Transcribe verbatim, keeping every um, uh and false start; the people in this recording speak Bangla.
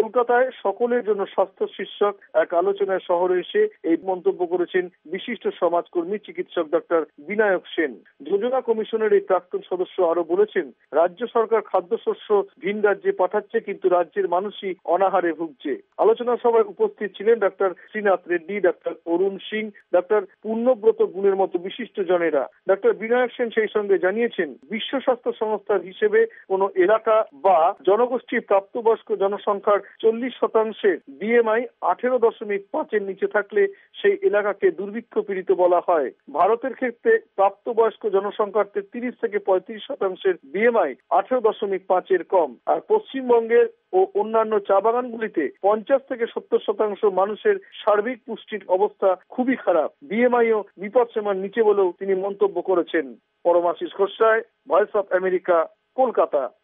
কলকাতায় সকলের জন্য স্বাস্থ্য শীর্ষক এক আলোচনায় শহরে এসে এই মন্তব্য করেছেন বিশিষ্ট সমাজকর্মী চিকিৎসক ডক্টর বিনায়ক সেন। যোজনা কমিশনের এই প্রাক্তন সদস্য আরো বলেছেন, রাজ্য সরকার খাদ্যশস্য ভিন রাজ্যে পাঠাচ্ছে, কিন্তু রাজ্যের মানুষই অনাহারে ভুগছে। আলোচনা সভায় উপস্থিত ছিলেন doctor Srinath Reddy, doctor Arun Singh, doctor Purnabrata গুণের মতো বিশিষ্ট জনেরা। ডক্টর বিনায়ক সেন সেই সঙ্গে জানিয়েছেন, বিশ্ব স্বাস্থ্য সংস্থার হিসেবে কোন এলাকা বা জনগোষ্ঠীর প্রাপ্তবয়স্ক জনসংখ্যার চল্লিশ শতাংশের বিএমআই আঠেরো দশমিক পাঁচের নিচে থাকলে সেই এলাকাকে দুর্ভিক্ষ পীড়িত বলা হয়। ভারতের ক্ষেত্রে প্রাপ্তবয়স্ক জনসংখ্যার তেত্রিশ থেকে পঁয়ত্রিশ শতাংশের বিএমআই আঠেরো দশমিক পাঁচের কম। আর পশ্চিমবঙ্গের ও অন্যান্য চা বাগানগুলিতে পঞ্চাশ থেকে সত্তর শতাংশ মানুষের সার্বিক পুষ্টির অবস্থা খুবই খারাপ। বিএমআইও বিপদসীমার নিচে বলেও তিনি মন্তব্য করেছেন। Paramashis Ghosh, voice of America, Kolkata.